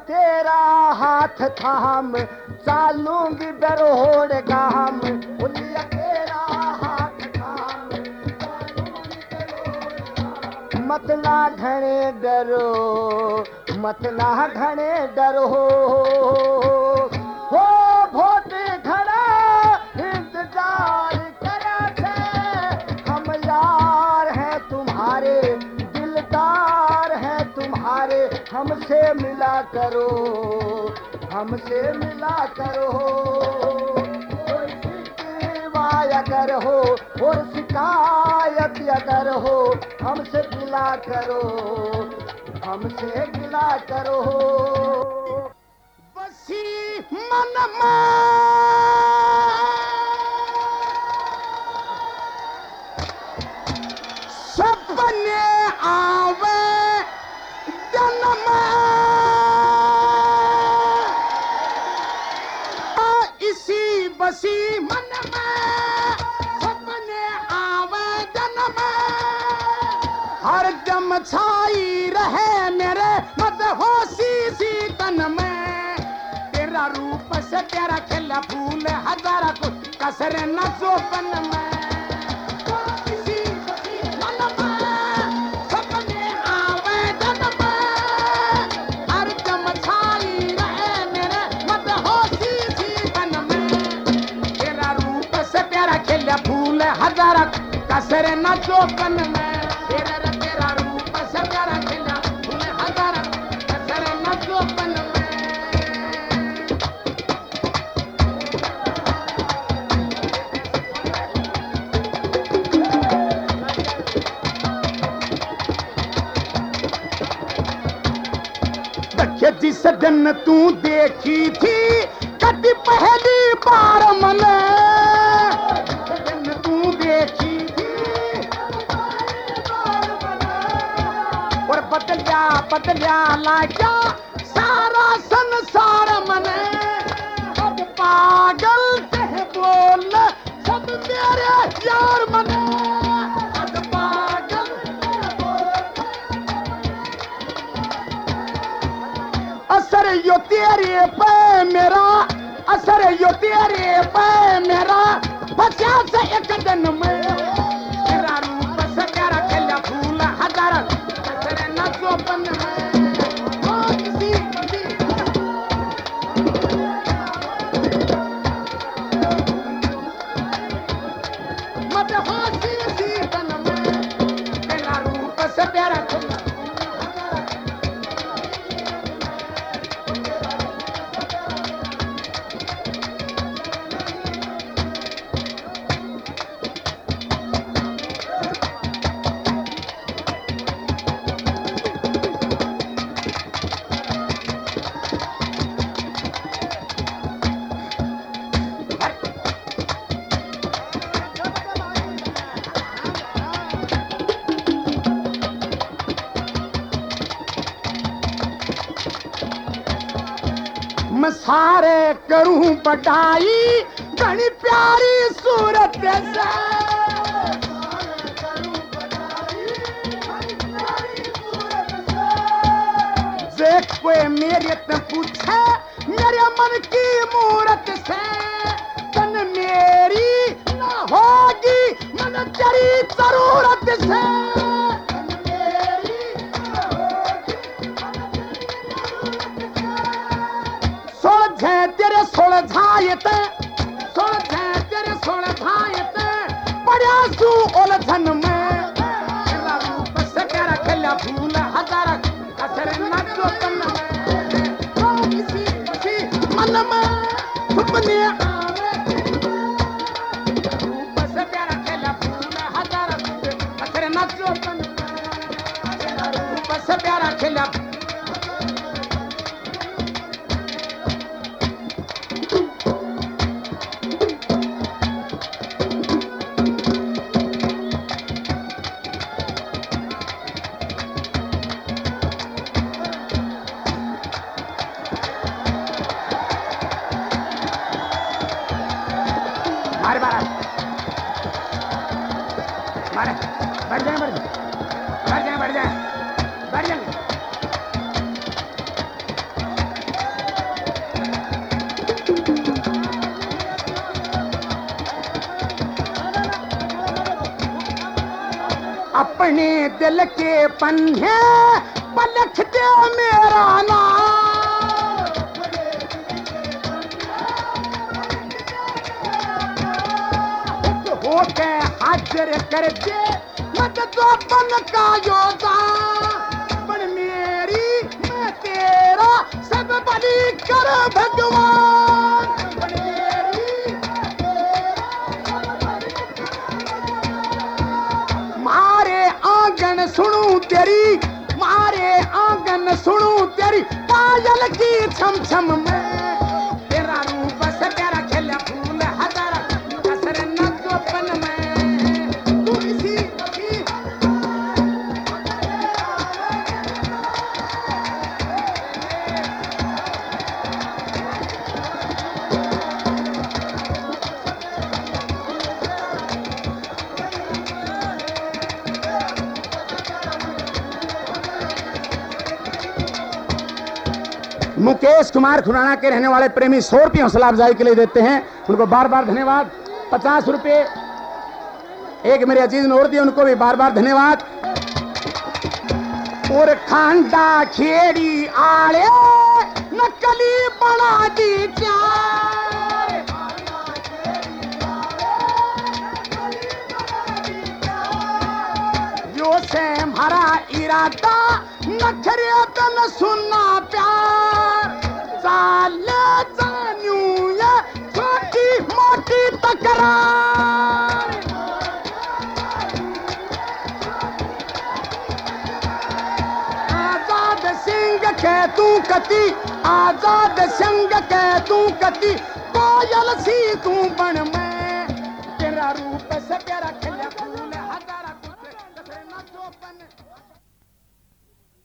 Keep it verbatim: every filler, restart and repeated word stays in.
तेरा हाथ थाम चालूंगी बरहोड़ गाम। बोलिया तेरा हाथ थाम चालूंगी बरहोड़ गाम। मत ना घने डरो, मत ना घने डरो, हो भोट घड़ा इंतजार करे थे। हम यार हैं तुम्हारे, दिलदार हैं तुम्हारे, हमसे मिला करो, हमसे मिला करो। कोई शिकवा अगर हो और शिकायत अगर हो, हमसे गिला करो, हमसे गिला करो। बसी मन में सपने आवे जन्म, इसी बसी मन में सपने आवे जन्म। हर दम छाई रहे मेरे मदहोशी सी तन में। तेरा रूप से तेरा खिला फूल हजारा को कसर न चौपन में। इसी बसी मन में सपने आवे जन्म, हर दम छाई रहे मेरे मदहोशी सी तन में। तेरा रूप से तेरा खिला फूल हजारा कसर न चौपन में। तेरा तेरा रूप से तेरा खिला फूल हजारा कसर न चौपन में। देखिए जिस दिन तू देखी थी कभी पहली बार मने, जिस दिन तू देखी थी और बदलिया बदलिया लाया सारा संसार मने। अब पागल कह बोल सब मेरे यार मने। अब पागल कह बोल असर यो तेरे पे मेरा, असर यो तेरे पे मेरा बचा से एक दिन में। तेरा रूप से तेरा खिला फूल हजारा कसर न चौपन में। ओ किसी किसी मदहोशी सी तन में। तेरा रूप से तेरा खिला मैं सारे करूं बटाई घनी प्यारी सूरत से। देख कोई मेरे ते पूछे मेरे मन की मूरत से। तन मेरी ना होगी मन तेरी जरूरत से। तेरे सुलझायते सुलझे तेरे सुलझायते पड़ा सू उलझन में। तेरा रूप से तेरा खिला फूल हजारा कसर न चौपन में। इसी बसी मन में सपने आवे रूप से तेरा खिला फूल हजारा कसर न चौपन में। तेरा रूप से तेरा खिला मारे मारा मारे बढ़ जाए बढ़ जाए बढ़ जाए बढ़ जाए बढ़ जाए अपने दिल के पन्ने पलट दे मेरा नाम, होके हाजिर कर दे मत तो बन का योदा, बन मेरी मैं तेरा सब बलि कर भगवान, बन मेरी मारे आंगन सुनूं तेरी, मारे आंगन सुनूं तेरी पायल की छम छम में, तेरा रूप से तेरा खिला फूल हजारा कसर न चौपन में, तू इसी की मुकेश कुमार खुराना के रहने वाले प्रेमी सौ रुपये हौसला अफजाई के लिए देते हैं, उनको बार बार धन्यवाद। पचास रुपये एक मेरे अजीज ने और दिए, उनको भी बार बार धन्यवाद। और खांडा खेड़ी आले नकली बना दी चार, जो से हमारा इरादा नखरे तन सुनना प्यार, चाले जानू ये छोटी मोटी तकरार, आजाद सिंह के तू कती, आजाद सिंह के तू कती, कोयल सी तू बन में, तेरा रूप से प्यारा